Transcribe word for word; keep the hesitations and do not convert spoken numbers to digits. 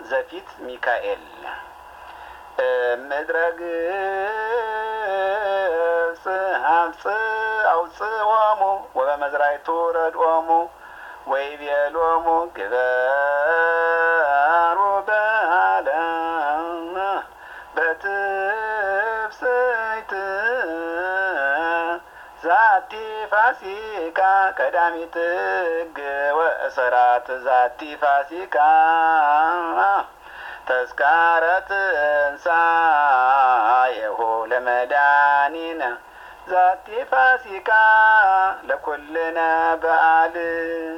ዘፊት ሚካኤል ምድረግ ጽሐጽ አውጽኦሙ ወበመዝራይቱ ረድኦሙ ወይቤሎሙ ግበሩ በዓለም በትፍስሕት ዛቲ ፋሲካ ቀዳሚት ሕግ ወእስራት ዛቲ ፋሲካ ተስካረ ትንሣኤሁ ለመድኃኒነ ዛቲ ፋሲካ ለኩልነ በዓል